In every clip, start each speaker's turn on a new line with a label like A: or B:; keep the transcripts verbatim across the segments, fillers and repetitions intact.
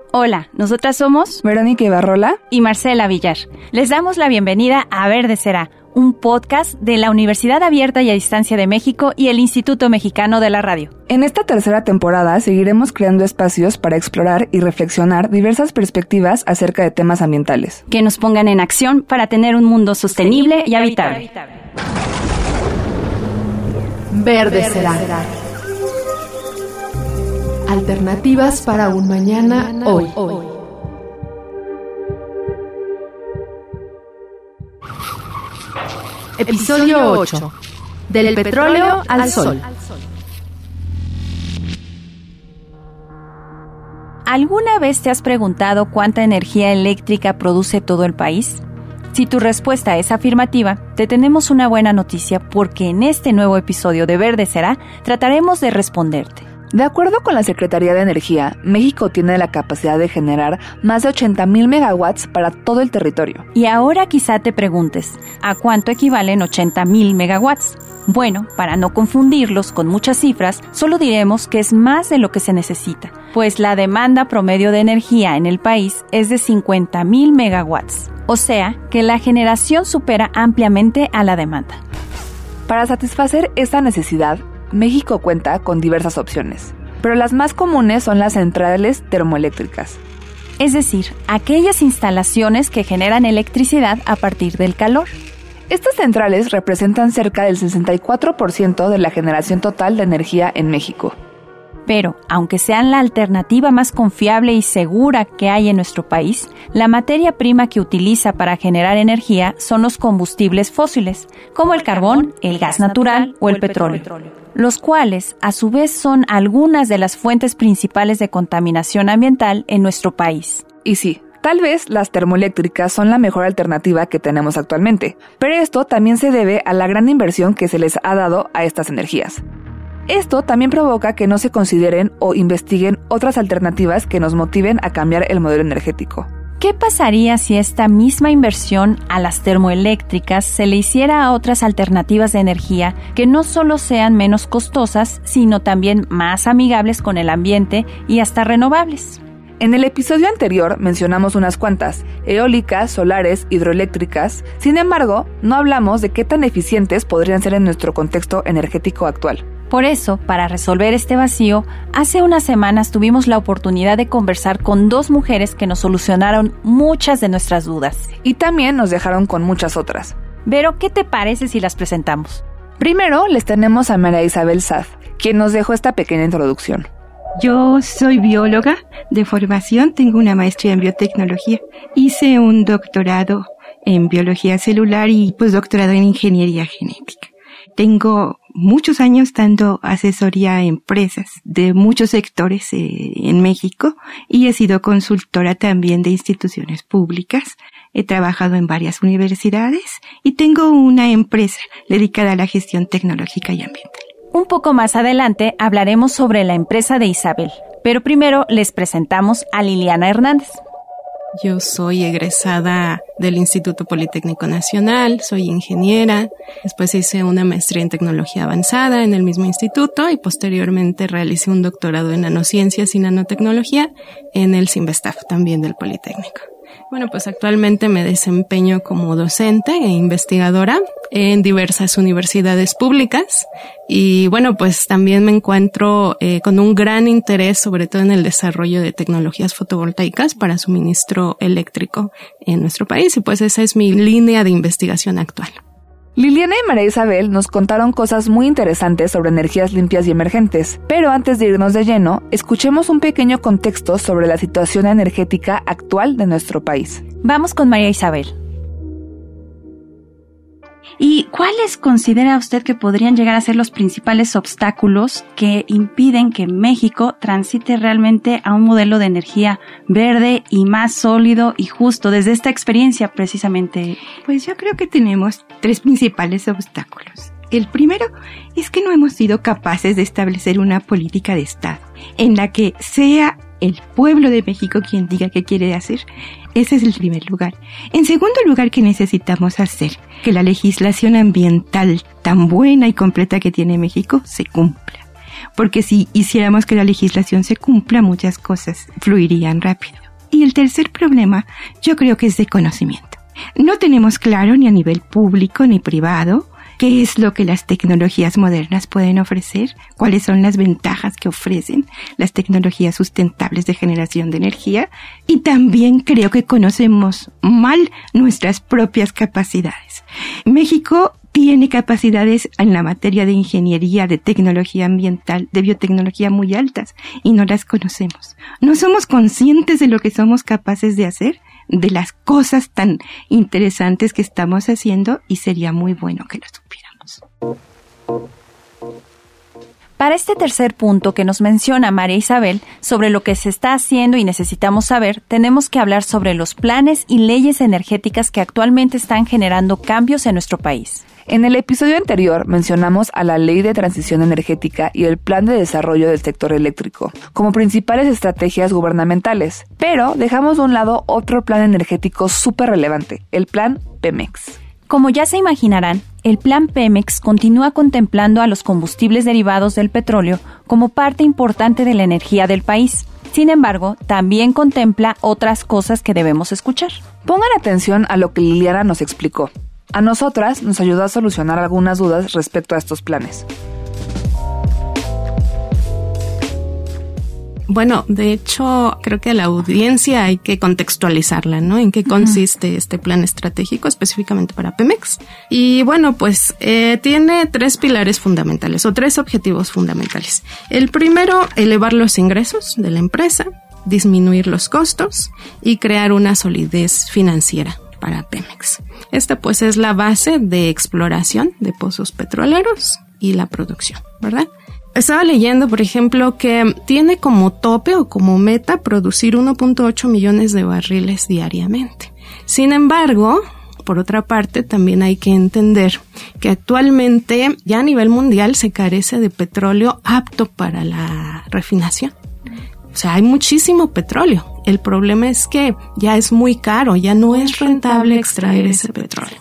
A: Hola, nosotras somos
B: Verónica Ibarrola
A: y Marcela Villar. Les damos la bienvenida a Verde Será, un podcast de la Universidad Abierta y a Distancia de México y el Instituto Mexicano de la Radio.
B: En esta tercera temporada seguiremos creando espacios para explorar y reflexionar diversas perspectivas acerca de temas ambientales
A: que nos pongan en acción para tener un mundo sostenible y habitable.
C: Verde Será. Alternativas para un mañana hoy. Episodio ocho. Del petróleo al sol.
A: ¿Alguna vez te has preguntado cuánta energía eléctrica produce todo el país? Si tu respuesta es afirmativa, te tenemos una buena noticia porque en este nuevo episodio de Verde Será trataremos de responderte.
B: De acuerdo con la Secretaría de Energía, México tiene la capacidad de generar más de ochenta mil megawatts para todo el territorio.
A: Y ahora quizá te preguntes, ¿a cuánto equivalen ochenta mil megawatts? Bueno, para no confundirlos con muchas cifras, solo diremos que es más de lo que se necesita, pues la demanda promedio de energía en el país es de cincuenta mil megawatts, o sea que la generación supera ampliamente a la demanda.
B: Para satisfacer esta necesidad, México cuenta con diversas opciones, pero las más comunes son las centrales termoeléctricas.
A: Es decir, aquellas instalaciones que generan electricidad a partir del calor.
B: Estas centrales representan cerca del sesenta y cuatro por ciento de la generación total de energía en México.
A: Pero, aunque sean la alternativa más confiable y segura que hay en nuestro país, la materia prima que utiliza para generar energía son los combustibles fósiles, como el carbón, el gas natural o el petróleo, los cuales, a su vez, son algunas de las fuentes principales de contaminación ambiental en nuestro país.
B: Y sí, tal vez las termoeléctricas son la mejor alternativa que tenemos actualmente, pero esto también se debe a la gran inversión que se les ha dado a estas energías. Esto también provoca que no se consideren o investiguen otras alternativas que nos motiven a cambiar el modelo energético.
A: ¿Qué pasaría si esta misma inversión a las termoeléctricas se le hiciera a otras alternativas de energía que no solo sean menos costosas, sino también más amigables con el ambiente y hasta renovables?
B: En el episodio anterior mencionamos unas cuantas, eólicas, solares, hidroeléctricas. Sin embargo, no hablamos de qué tan eficientes podrían ser en nuestro contexto energético actual.
A: Por eso, para resolver este vacío, hace unas semanas tuvimos la oportunidad de conversar con dos mujeres que nos solucionaron muchas de nuestras dudas.
B: Y también nos dejaron con muchas otras.
A: Vero, ¿qué te parece si las presentamos?
B: Primero les tenemos a María Isabel Saz, quien nos dejó esta pequeña introducción.
D: Yo soy bióloga de formación, tengo una maestría en biotecnología. Hice un doctorado en biología celular y postdoctorado en ingeniería genética. Tengo muchos años dando asesoría a empresas de muchos sectores eh, en México y he sido consultora también de instituciones públicas. He trabajado en varias universidades y tengo una empresa dedicada a la gestión tecnológica y ambiental.
A: Un poco más adelante hablaremos sobre la empresa de Isabel, pero primero les presentamos a Liliana Hernández.
E: Yo soy egresada del Instituto Politécnico Nacional, soy ingeniera, después hice una maestría en tecnología avanzada en el mismo instituto y posteriormente realicé un doctorado en nanociencias y nanotecnología en el CIMBESTAF también del Politécnico. Bueno, pues actualmente me desempeño como docente e investigadora en diversas universidades públicas y bueno, pues también me encuentro eh, con un gran interés sobre todo en el desarrollo de tecnologías fotovoltaicas para suministro eléctrico en nuestro país y pues esa es mi línea de investigación actual.
B: Liliana y María Isabel nos contaron cosas muy interesantes sobre energías limpias y emergentes, pero antes de irnos de lleno, escuchemos un pequeño contexto sobre la situación energética actual de nuestro país.
A: Vamos con María Isabel.
F: ¿Y cuáles considera usted que podrían llegar a ser los principales obstáculos que impiden que México transite realmente a un modelo de energía verde y más sólido y justo desde esta experiencia precisamente?
D: Pues yo creo que tenemos tres principales obstáculos. El primero es que no hemos sido capaces de establecer una política de Estado en la que sea el pueblo de México quien diga qué quiere hacer. Ese es el primer lugar. En segundo lugar, que necesitamos hacer que la legislación ambiental tan buena y completa que tiene México se cumpla. porque si hiciéramos que la legislación se cumpla, muchas cosas fluirían rápido. Y el tercer problema, yo creo que es de conocimiento. No tenemos claro ni a nivel público ni privado qué es lo que las tecnologías modernas pueden ofrecer, cuáles son las ventajas que ofrecen las tecnologías sustentables de generación de energía, y también creo que conocemos mal nuestras propias capacidades. México tiene capacidades en la materia de ingeniería, de tecnología ambiental, de biotecnología muy altas, y no las conocemos. No somos conscientes de lo que somos capaces de hacer, de las cosas tan interesantes que estamos haciendo, y sería muy bueno que lo supiéramos.
A: Para este tercer punto que nos menciona María Isabel sobre lo que se está haciendo y necesitamos saber, tenemos que hablar sobre los planes y leyes energéticas que actualmente están generando cambios en nuestro país.
B: En el episodio anterior mencionamos a la Ley de Transición Energética y el Plan de Desarrollo del Sector Eléctrico como principales estrategias gubernamentales, pero dejamos de un lado otro plan energético súper relevante, el Plan Pemex.
A: Como ya se imaginarán, el Plan Pemex continúa contemplando a los combustibles derivados del petróleo como parte importante de la energía del país. Sin embargo, también contempla otras cosas que debemos escuchar.
B: Pongan atención a lo que Liliana nos explicó. A nosotras nos ayudó a solucionar algunas dudas respecto a estos planes.
E: Bueno, de hecho, creo que a la audiencia hay que contextualizarla, ¿no? En qué consiste uh-huh. este plan estratégico específicamente para Pemex. Y bueno, pues eh, tiene tres pilares fundamentales o tres objetivos fundamentales. El primero, elevar los ingresos de la empresa, disminuir los costos y crear una solidez financiera para Pemex. Esta pues es la base de exploración de pozos petroleros y la producción, ¿verdad? Estaba leyendo, por ejemplo, que tiene como tope o como meta producir uno punto ocho millones de barriles diariamente. Sin embargo, por otra parte, también hay que entender que actualmente ya a nivel mundial se carece de petróleo apto para la refinación. O sea, hay muchísimo petróleo. El problema es que ya es muy caro, ya no es rentable extraer ese petróleo.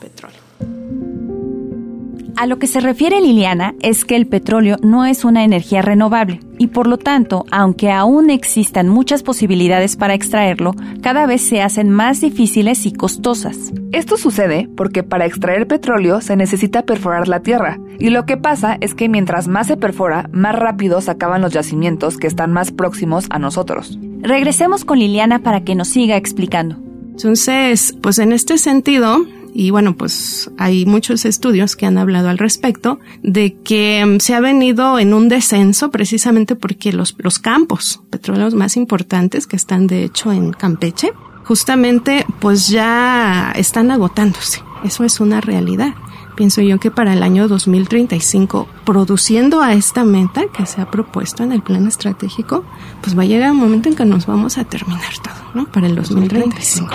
A: A lo que se refiere Liliana es que el petróleo no es una energía renovable y por lo tanto, aunque aún existan muchas posibilidades para extraerlo, cada vez se hacen más difíciles y costosas.
B: Esto sucede porque para extraer petróleo se necesita perforar la tierra y lo que pasa es que mientras más se perfora, más rápido se acaban los yacimientos que están más próximos a nosotros.
A: Regresemos con Liliana para que nos siga explicando.
E: Entonces, pues en este sentido, y bueno, pues hay muchos estudios que han hablado al respecto de que se ha venido en un descenso precisamente porque los, los campos petroleros más importantes que están de hecho en Campeche, justamente pues ya están agotándose. Eso es una realidad. Pienso yo que para el año dos mil treinta y cinco, produciendo a esta meta que se ha propuesto en el plan estratégico, pues va a llegar un momento en que nos vamos a terminar todo, ¿no? Para el dos mil treinta y cinco.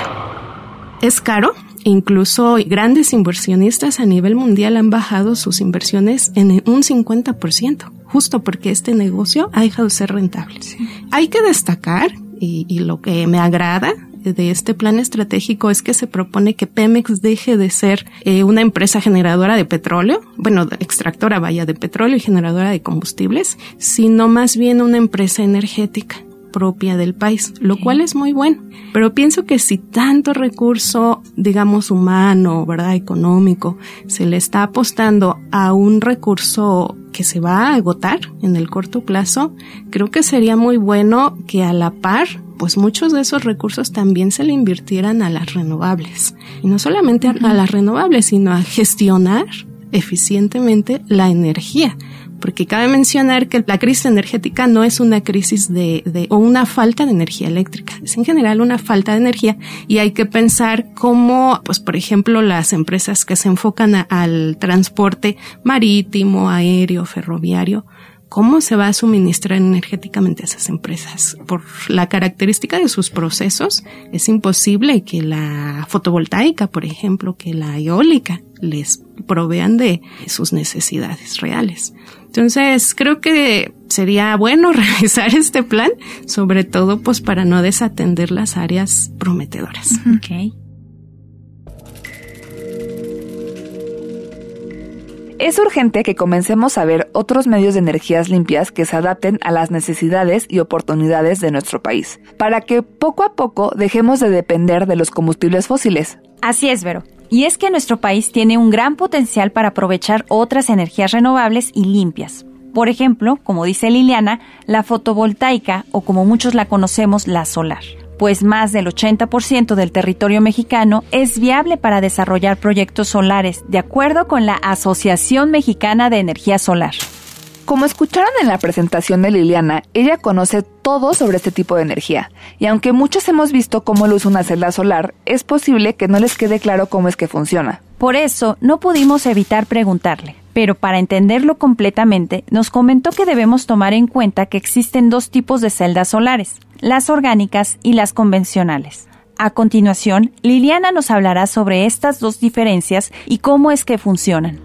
E: Es caro. Incluso grandes inversionistas a nivel mundial han bajado sus inversiones en un cincuenta por ciento, justo porque este negocio ha dejado de ser rentable. Sí. Hay que destacar, y, y lo que me agrada de este plan estratégico es que se propone que Pemex deje de ser eh, una empresa generadora de petróleo, bueno, extractora vaya de petróleo y generadora de combustibles, sino más bien una empresa energética propia del país, lo cual es muy bueno. Pero pienso que si tanto recurso, digamos, humano, ¿verdad?, económico, se le está apostando a un recurso que se va a agotar en el corto plazo, creo que sería muy bueno que a la par, pues muchos de esos recursos también se le invirtieran a las renovables. Y no solamente a, a las renovables, sino a gestionar eficientemente la energía. Porque cabe mencionar que la crisis energética no es una crisis de, de, o una falta de energía eléctrica, es en general una falta de energía y hay que pensar cómo, pues por ejemplo, las empresas que se enfocan a, al transporte marítimo, aéreo, ferroviario, ¿cómo se va a suministrar energéticamente a esas empresas? Por la característica de sus procesos, es imposible que la fotovoltaica, por ejemplo, que la eólica les provean de sus necesidades reales. Entonces, creo que sería bueno revisar este plan, sobre todo pues para no desatender las áreas prometedoras.
A: Okay.
B: Es urgente que comencemos a ver otros medios de energías limpias que se adapten a las necesidades y oportunidades de nuestro país, para que poco a poco dejemos de depender de los combustibles fósiles.
A: Así es, Vero. Y es que nuestro país tiene un gran potencial para aprovechar otras energías renovables y limpias. Por ejemplo, como dice Liliana, la fotovoltaica o como muchos la conocemos, la solar. Pues más del ochenta por ciento del territorio mexicano es viable para desarrollar proyectos solares, de acuerdo con la Asociación Mexicana de Energía Solar.
B: Como escucharon en la presentación de Liliana, ella conoce todo sobre este tipo de energía. Y aunque muchos hemos visto cómo lo usa una celda solar, es posible que no les quede claro cómo es que funciona.
A: Por eso, no pudimos evitar preguntarle. Pero para entenderlo completamente, nos comentó que debemos tomar en cuenta que existen dos tipos de celdas solares, las orgánicas y las convencionales. A continuación, Liliana nos hablará sobre estas dos diferencias y cómo es que funcionan.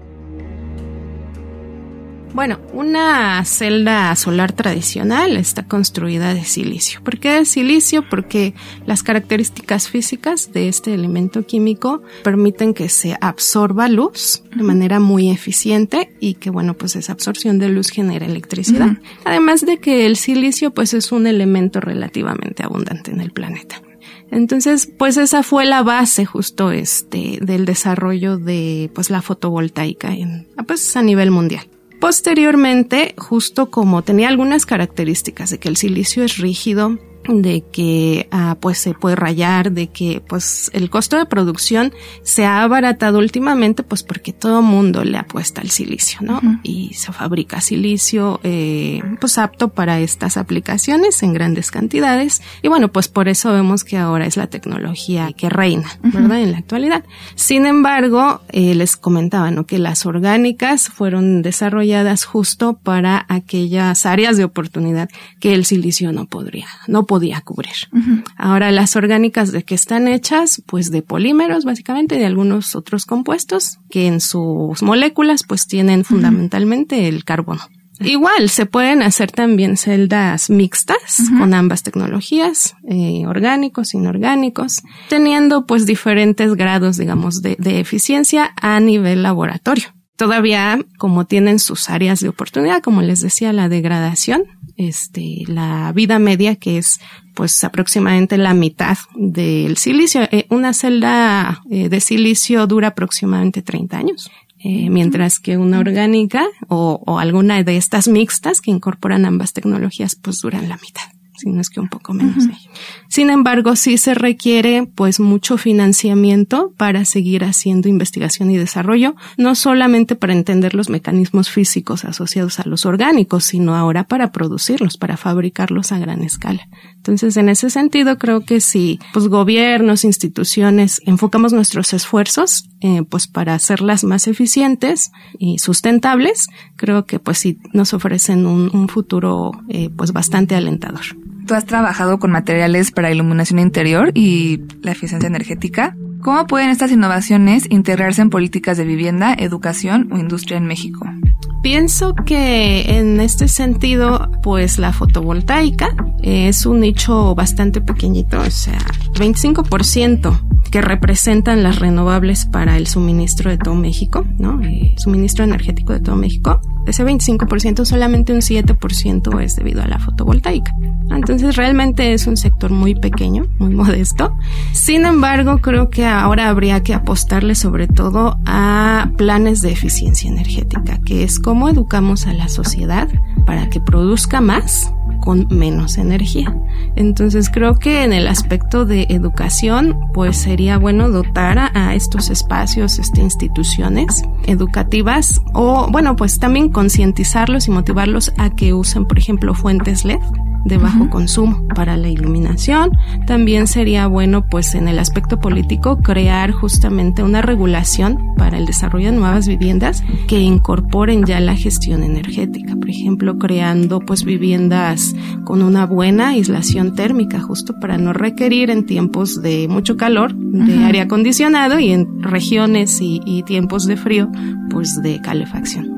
E: Bueno, una celda solar tradicional está construida de silicio. ¿Por qué de silicio? Porque las características físicas de este elemento químico permiten que se absorba luz de manera muy eficiente y que, bueno, pues esa absorción de luz genera electricidad. Uh-huh. Además de que el silicio, pues es un elemento relativamente abundante en el planeta. Entonces, pues esa fue la base justo este del desarrollo de pues la fotovoltaica en, pues a nivel mundial. Posteriormente, justo como tenía algunas características de que el silicio es rígido, de que ah, pues se puede rayar, de que pues el costo de producción se ha abaratado últimamente, pues porque todo mundo le apuesta al silicio, ¿no? Uh-huh. Y se fabrica silicio eh, pues apto para estas aplicaciones en grandes cantidades. Y bueno, pues por eso vemos que ahora es la tecnología que reina, ¿verdad? Uh-huh. En la actualidad. Sin embargo, eh, les comentaba, ¿no? Que las orgánicas fueron desarrolladas justo para aquellas áreas de oportunidad que el silicio no podría, no podría podía cubrir. Uh-huh. Ahora, las orgánicas de qué están hechas, pues de polímeros, básicamente, de algunos otros compuestos que en sus moléculas pues tienen uh-huh. fundamentalmente el carbono. Igual, se pueden hacer también celdas mixtas uh-huh. con ambas tecnologías, eh, orgánicos, inorgánicos, teniendo pues diferentes grados, digamos, de, de eficiencia a nivel laboratorio. Todavía, como tienen sus áreas de oportunidad, como les decía, la degradación, este, la vida media, que es pues aproximadamente la mitad del silicio. Eh, una celda eh, de silicio dura aproximadamente treinta años. Eh, mientras que una orgánica o, o alguna de estas mixtas que incorporan ambas tecnologías pues duran la mitad, si no es que un poco menos. Uh-huh. Sin embargo, sí se requiere pues mucho financiamiento para seguir haciendo investigación y desarrollo, no solamente para entender los mecanismos físicos asociados a los orgánicos, sino ahora para producirlos, para fabricarlos a gran escala. Entonces, en ese sentido, creo que si pues gobiernos, instituciones, enfocamos nuestros esfuerzos eh, pues para hacerlas más eficientes y sustentables, creo que pues sí nos ofrecen un, un futuro eh, pues bastante alentador.
B: Tú has trabajado con materiales para iluminación interior y la eficiencia energética. ¿Cómo pueden estas innovaciones integrarse en políticas de vivienda, educación o industria en México?
E: Pienso que en este sentido, pues la fotovoltaica es un nicho bastante pequeñito, o sea, veinticinco por ciento que representan las renovables para el suministro de todo México, ¿no? El suministro energético de todo México. Ese veinticinco por ciento, solamente un siete por ciento es debido a la fotovoltaica. Entonces realmente es un sector muy pequeño, muy modesto. Sin embargo, creo que ahora habría que apostarle sobre todo a planes de eficiencia energética, que es cómo educamos a la sociedad para que produzca más con menos energía. Entonces creo que en el aspecto de educación pues sería bueno dotar a, a estos espacios, este, instituciones educativas o bueno pues también concientizarlos y motivarlos a que usen por ejemplo fuentes L E D de bajo uh-huh. consumo para la iluminación. También sería bueno pues en el aspecto político crear justamente una regulación para el desarrollo de nuevas viviendas que incorporen ya la gestión energética, por ejemplo creando pues viviendas con una buena aislación térmica justo para no requerir en tiempos de mucho calor de uh-huh. aire acondicionado y en regiones y, y tiempos de frío pues de calefacción, ¿verdad?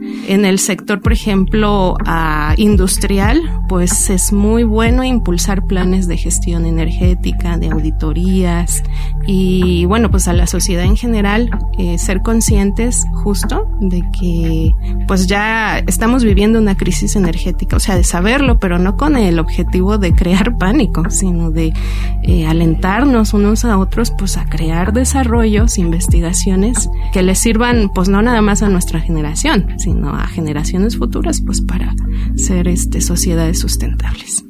E: En el sector, por ejemplo, uh, industrial, pues es muy bueno impulsar planes de gestión energética, de auditorías y, bueno, pues a la sociedad en general, eh, ser conscientes justo de que pues ya estamos viviendo una crisis energética, o sea, de saberlo, pero no con el objetivo de crear pánico, sino de eh, alentarnos unos a otros pues a crear desarrollos, investigaciones que les sirvan pues no nada más a nuestra generación, sino a generaciones futuras pues para ser este, sociedades sustentables.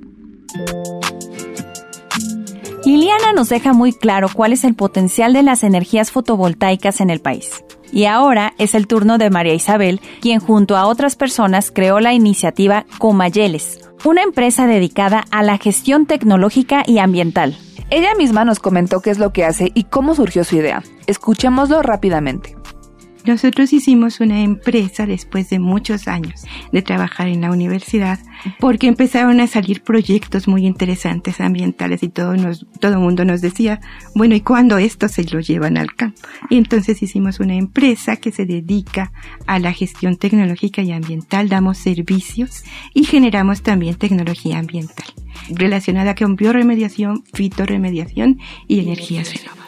A: Liliana nos deja muy claro cuál es el potencial de las energías fotovoltaicas en el país. Y ahora es el turno de María Isabel, quien junto a otras personas creó la iniciativa Comayeles, una empresa dedicada a la gestión tecnológica y ambiental.
B: Ella misma nos comentó qué es lo que hace y cómo surgió su idea. Escuchémoslo rápidamente.
D: Nosotros hicimos una empresa después de muchos años de trabajar en la universidad porque empezaron a salir proyectos muy interesantes ambientales y todo nos, todo el mundo nos decía, bueno, ¿y cuándo esto se lo llevan al campo? Y entonces hicimos una empresa que se dedica a la gestión tecnológica y ambiental, damos servicios y generamos también tecnología ambiental relacionada con bioremediación, fitoremediación y energías renovables.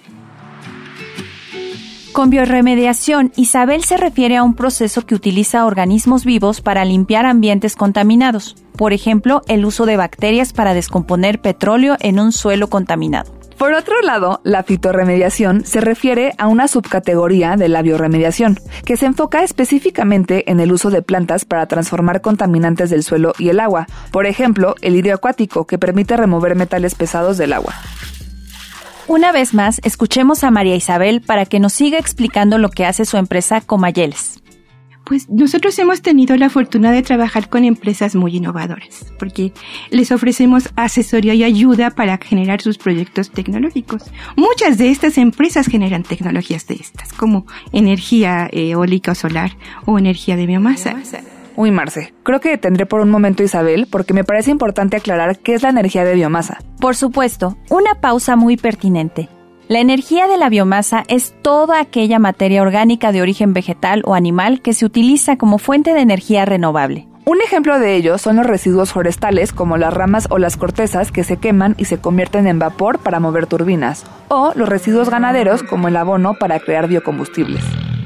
A: Con bioremediación, Isabel se refiere a un proceso que utiliza organismos vivos para limpiar ambientes contaminados. Por ejemplo, el uso de bacterias para descomponer petróleo en un suelo contaminado.
B: Por otro lado, la fitorremediación se refiere a una subcategoría de la bioremediación, que se enfoca específicamente en el uso de plantas para transformar contaminantes del suelo y el agua. Por ejemplo, el lirio acuático, que permite remover metales pesados del agua.
A: Una vez más, escuchemos a María Isabel para que nos siga explicando lo que hace su empresa Comayeles.
D: Pues nosotros hemos tenido la fortuna de trabajar con empresas muy innovadoras, porque les ofrecemos asesoría y ayuda para generar sus proyectos tecnológicos. Muchas de estas empresas generan tecnologías de estas, como energía eólica o solar o energía de biomasa.
B: Uy, Marce, creo que detendré por un momento Isabel porque me parece importante aclarar qué es la energía de biomasa.
A: Por supuesto, una pausa muy pertinente. La energía de la biomasa es toda aquella materia orgánica de origen vegetal o animal que se utiliza como fuente de energía renovable.
B: Un ejemplo de ello son los residuos forestales como las ramas o las cortezas que se queman y se convierten en vapor para mover turbinas, o los residuos ganaderos como el abono para crear biocombustibles.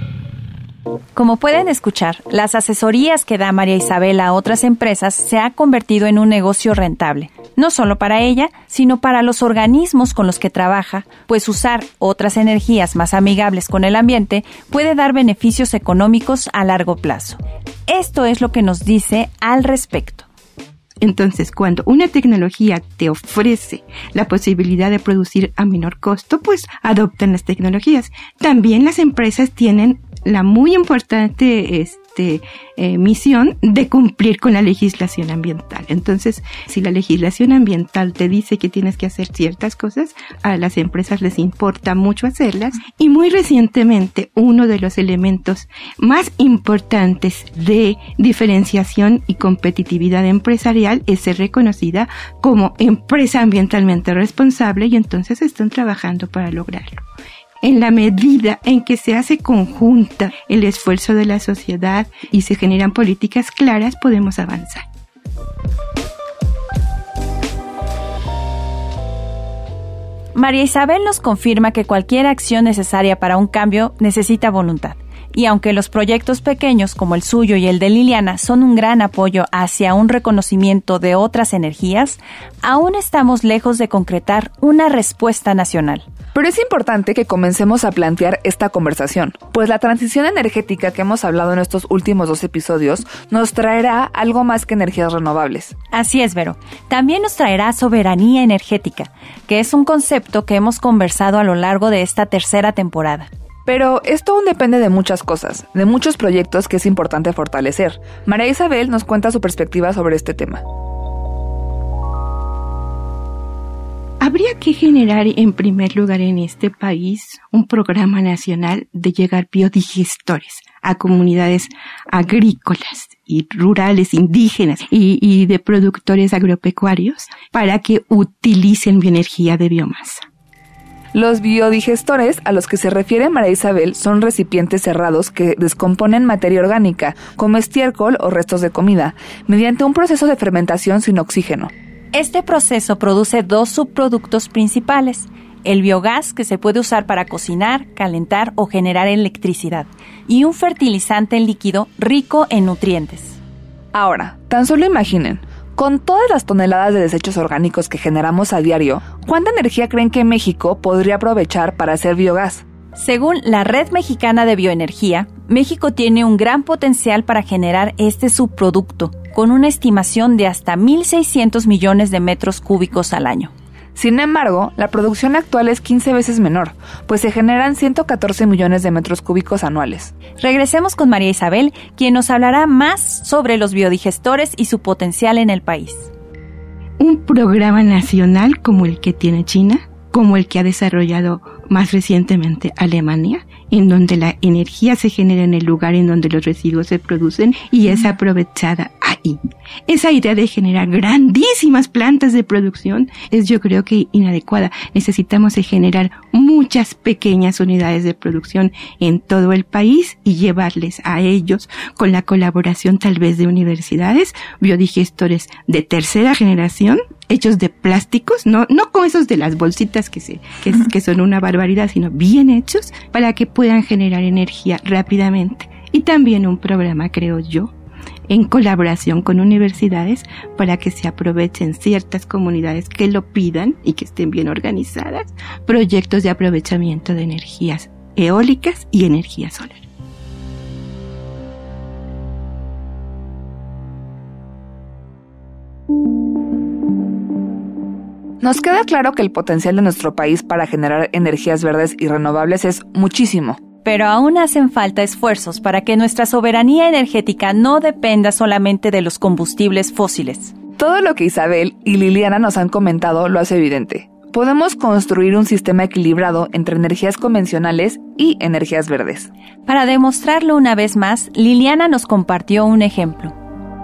A: Como pueden escuchar, las asesorías que da María Isabel a otras empresas se ha convertido en un negocio rentable, no solo para ella, sino para los organismos con los que trabaja, pues usar otras energías más amigables con el ambiente puede dar beneficios económicos a largo plazo. Esto es lo que nos dice al respecto.
D: Entonces, cuando una tecnología te ofrece la posibilidad de producir a menor costo, pues adoptan las tecnologías. También las empresas tienen la muy importante este, eh, misión de cumplir con la legislación ambiental. Entonces, si la legislación ambiental te dice que tienes que hacer ciertas cosas, a las empresas les importa mucho hacerlas. Y muy recientemente, uno de los elementos más importantes de diferenciación y competitividad empresarial es ser reconocida como empresa ambientalmente responsable, y entonces están trabajando para lograrlo. En la medida en que se hace conjunta el esfuerzo de la sociedad y se generan políticas claras, podemos avanzar.
A: María Isabel nos confirma que cualquier acción necesaria para un cambio necesita voluntad. Y aunque los proyectos pequeños como el suyo y el de Liliana son un gran apoyo hacia un reconocimiento de otras energías, aún estamos lejos de concretar una respuesta nacional.
B: Pero es importante que comencemos a plantear esta conversación, pues la transición energética que hemos hablado en estos últimos dos episodios nos traerá algo más que energías renovables.
A: Así es, Vero. También nos traerá soberanía energética, que es un concepto que hemos conversado a lo largo de esta tercera temporada.
B: Pero esto aún depende de muchas cosas, de muchos proyectos que es importante fortalecer. María Isabel nos cuenta su perspectiva sobre este tema.
D: Habría que generar en primer lugar en este país un programa nacional de llegar biodigestores a comunidades agrícolas y rurales, indígenas y, y de productores agropecuarios para que utilicen bioenergía de biomasa.
B: Los biodigestores a los que se refiere María Isabel son recipientes cerrados que descomponen materia orgánica, como estiércol o restos de comida, mediante un proceso de fermentación sin oxígeno.
A: Este proceso produce dos subproductos principales: el biogás, que se puede usar para cocinar, calentar o generar electricidad, y un fertilizante líquido rico en nutrientes.
B: Ahora, tan solo imaginen, con todas las toneladas de desechos orgánicos que generamos a diario, ¿cuánta energía creen que México podría aprovechar para hacer biogás?
A: Según la Red Mexicana de Bioenergía, México tiene un gran potencial para generar este subproducto, con una estimación de hasta mil seiscientos millones de metros cúbicos al año.
B: Sin embargo, la producción actual es quince veces menor, pues se generan ciento catorce millones de metros cúbicos anuales.
A: Regresemos con María Isabel, quien nos hablará más sobre los biodigestores y su potencial en el país.
D: Un programa nacional como el que tiene China, como el que ha desarrollado más recientemente Alemania, en donde la energía se genera en el lugar en donde los residuos se producen y es aprovechada ahí. Esa idea de generar grandísimas plantas de producción es, yo creo, que inadecuada. Necesitamos de generar muchas pequeñas unidades de producción en todo el país y llevarles a ellos, con la colaboración tal vez de universidades, biodigestores de tercera generación, hechos de plásticos, no, no con esos de las bolsitas que se, que, que son una barbaridad, sino bien hechos para que puedan generar energía rápidamente. Y también un programa, creo yo, en colaboración con universidades para que se aprovechen ciertas comunidades que lo pidan y que estén bien organizadas, proyectos de aprovechamiento de energías eólicas y energía solar.
B: Nos queda claro que el potencial de nuestro país para generar energías verdes y renovables es muchísimo.
A: Pero aún hacen falta esfuerzos para que nuestra soberanía energética no dependa solamente de los combustibles fósiles.
B: Todo lo que Isabel y Liliana nos han comentado lo hace evidente. Podemos construir un sistema equilibrado entre energías convencionales y energías verdes.
A: Para demostrarlo una vez más, Liliana nos compartió un ejemplo.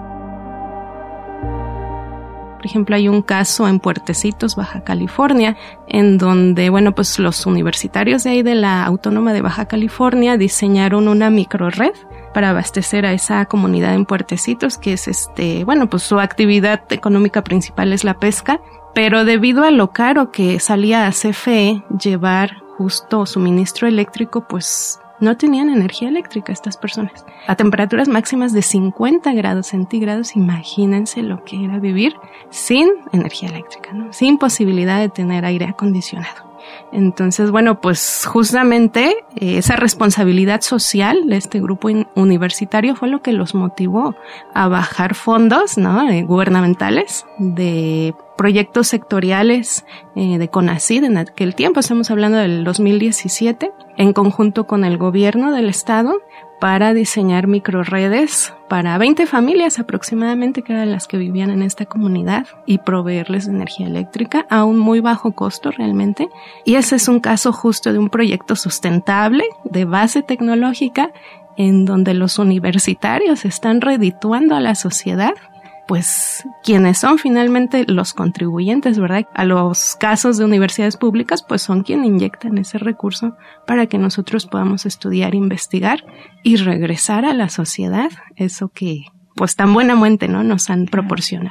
E: Por ejemplo, hay un caso en Puertecitos, Baja California, en donde, bueno, pues los universitarios de ahí de la Autónoma de Baja California diseñaron una microred para abastecer a esa comunidad en Puertecitos, que es este, bueno, pues su actividad económica principal es la pesca, pero debido a lo caro que salía a C F E llevar justo suministro eléctrico, pues no tenían energía eléctrica estas personas. A temperaturas máximas de cincuenta grados centígrados, imagínense lo que era vivir sin energía eléctrica, ¿no? Sin posibilidad de tener aire acondicionado. Entonces, bueno, pues justamente eh, esa responsabilidad social de este grupo in- universitario fue lo que los motivó a bajar fondos, ¿no? Eh, gubernamentales de proyectos sectoriales eh, de CONACYT en aquel tiempo, estamos hablando del dos mil diecisiete, en conjunto con el gobierno del estado, para diseñar microredes para veinte familias aproximadamente, que eran las que vivían en esta comunidad, y proveerles de energía eléctrica a un muy bajo costo realmente. Y ese es un caso justo de un proyecto sustentable de base tecnológica en donde los universitarios están redituando a la sociedad, pues quienes son finalmente los contribuyentes, ¿verdad? A los casos de universidades públicas, pues son quienes inyectan ese recurso para que nosotros podamos estudiar, investigar y regresar a la sociedad eso que, pues tan buenamente, ¿no?, nos han proporcionado.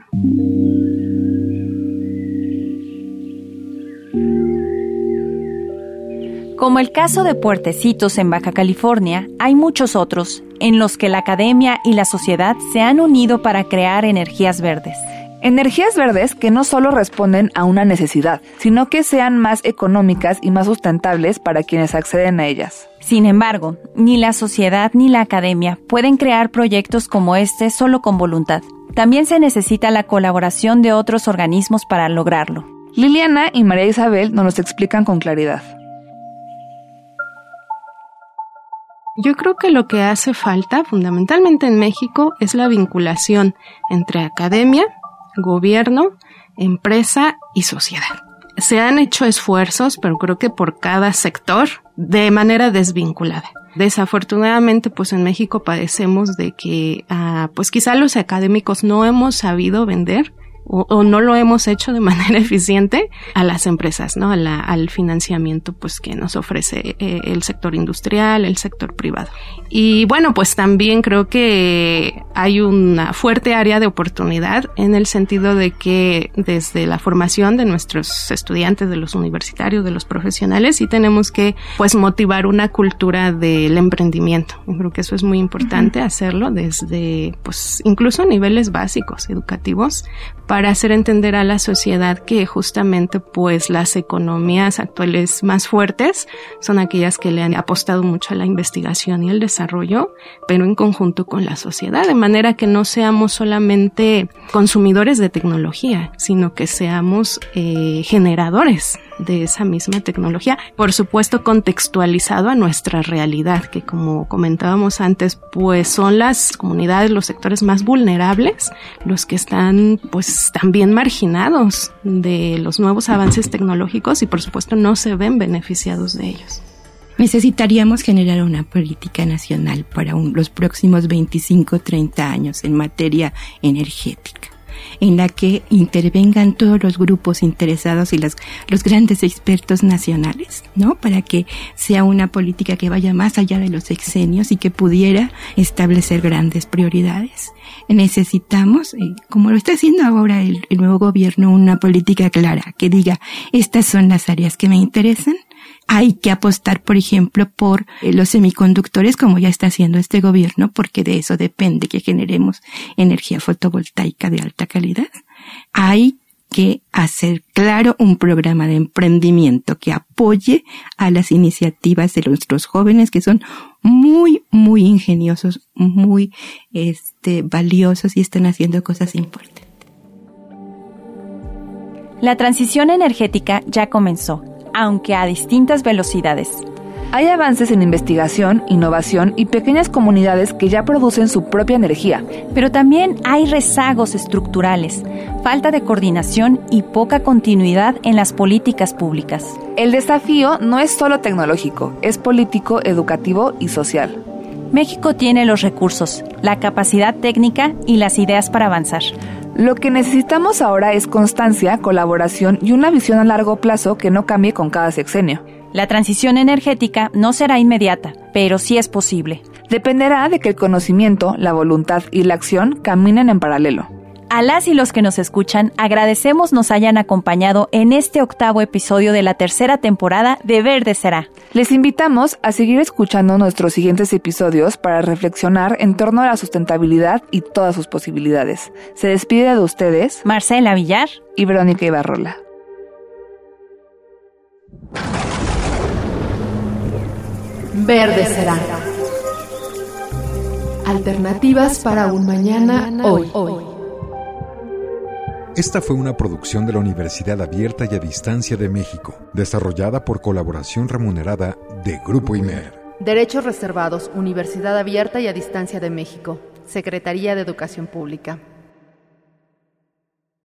A: Como el caso de Puertecitos en Baja California, hay muchos otros en los que la academia y la sociedad se han unido para crear energías verdes.
B: Energías verdes que no solo responden a una necesidad, sino que sean más económicas y más sustentables para quienes acceden a ellas.
A: Sin embargo, ni la sociedad ni la academia pueden crear proyectos como este solo con voluntad. También se necesita la colaboración de otros organismos para lograrlo.
B: Liliana y María Isabel nos los explican con claridad.
E: Yo creo que lo que hace falta fundamentalmente en México es la vinculación entre academia, gobierno, empresa y sociedad. Se han hecho esfuerzos, pero creo que por cada sector de manera desvinculada. Desafortunadamente, pues en México padecemos de que, ah, pues quizá los académicos no hemos sabido vender o, o no lo hemos hecho de manera eficiente a las empresas, ¿no? A la, al financiamiento, pues, que nos ofrece eh, el sector industrial, el sector privado. Y bueno, pues también creo que hay una fuerte área de oportunidad en el sentido de que desde la formación de nuestros estudiantes, de los universitarios, de los profesionales, sí tenemos que, pues, motivar una cultura del emprendimiento. Yo creo que eso es muy importante, uh-huh. hacerlo desde, pues, incluso a niveles básicos, educativos, para hacer entender a la sociedad que justamente, pues, las economías actuales más fuertes son aquellas que le han apostado mucho a la investigación y el desarrollo, pero en conjunto con la sociedad, de manera que no seamos solamente consumidores de tecnología, sino que seamos eh, generadores de esa misma tecnología, por supuesto contextualizado a nuestra realidad, que como comentábamos antes, pues son las comunidades, los sectores más vulnerables, los que están pues también marginados de los nuevos avances tecnológicos y por supuesto no se ven beneficiados de ellos.
D: Necesitaríamos generar una política nacional para un, los próximos veinticinco, treinta años en materia energética, en la que intervengan todos los grupos interesados y las, los grandes expertos nacionales, ¿no? Para que sea una política que vaya más allá de los sexenios y que pudiera establecer grandes prioridades. Necesitamos, eh, como lo está haciendo ahora el, el nuevo gobierno, una política clara que diga, estas son las áreas que me interesan. Hay que apostar, por ejemplo, por eh, los semiconductores, como ya está haciendo este gobierno, porque de eso depende que generemos energía fotovoltaica de alta calidad. Hay que hacer claro un programa de emprendimiento que apoye a las iniciativas de nuestros jóvenes, que son muy, muy ingeniosos, muy este, valiosos y están haciendo cosas importantes.
A: La transición energética ya comenzó, aunque a distintas velocidades.
B: Hay avances en investigación, innovación y pequeñas comunidades que ya producen su propia energía.
A: Pero también hay rezagos estructurales, falta de coordinación y poca continuidad en las políticas públicas.
B: El desafío no es solo tecnológico, es político, educativo y social.
A: México tiene los recursos, la capacidad técnica y las ideas para avanzar.
B: Lo que necesitamos ahora es constancia, colaboración y una visión a largo plazo que no cambie con cada sexenio.
A: La transición energética no será inmediata, pero sí es posible.
B: Dependerá de que el conocimiento, la voluntad y la acción caminen en paralelo.
A: A las y los que nos escuchan, agradecemos nos hayan acompañado en este octavo episodio de la tercera temporada de Verde Será.
B: Les invitamos a seguir escuchando nuestros siguientes episodios para reflexionar en torno a la sustentabilidad y todas sus posibilidades. Se despide de ustedes
A: Marcela Villar
B: y Verónica Ibarrola.
C: Verde Será. Alternativas para un mañana hoy.
G: Esta fue una producción de la Universidad Abierta y a Distancia de México, desarrollada por colaboración remunerada de Grupo Imer.
H: Derechos reservados, Universidad Abierta y a Distancia de México, Secretaría de Educación Pública.